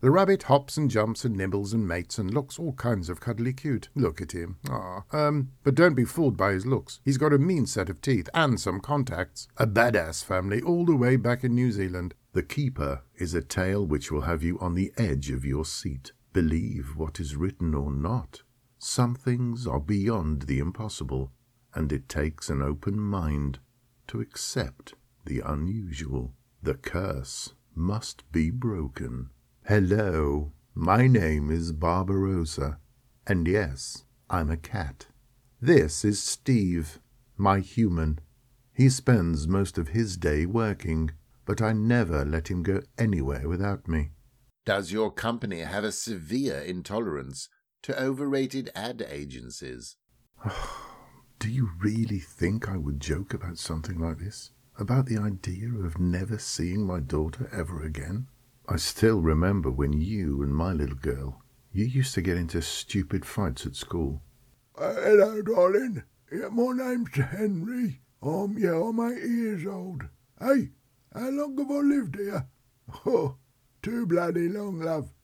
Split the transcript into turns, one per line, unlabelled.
The rabbit hops and jumps and nibbles and mates and looks all kinds of cuddly cute. Look at him. But don't be fooled by his looks. He's got a mean set of teeth and some contacts. A badass family all the way back in New Zealand. The keeper is a tale which will have you on the edge of your seat. Believe what is written or not. Some things are beyond the impossible, and it takes an open mind to accept the unusual. The curse must be broken. Hello, my name is Barbarossa, and yes, I'm a cat. This is Steve, my human. He spends most of his day working, but I never let him go anywhere without me.
Does your company have a severe intolerance to overrated ad agencies?
Do you really think I would joke about something like this? About the idea of never seeing my daughter ever again? I still remember when you and my little girl, you used to get into stupid fights at school.
Hello, darling. My name's Henry. I'm 8 years old. Hey, how long have I lived here? Oh, too bloody long, love.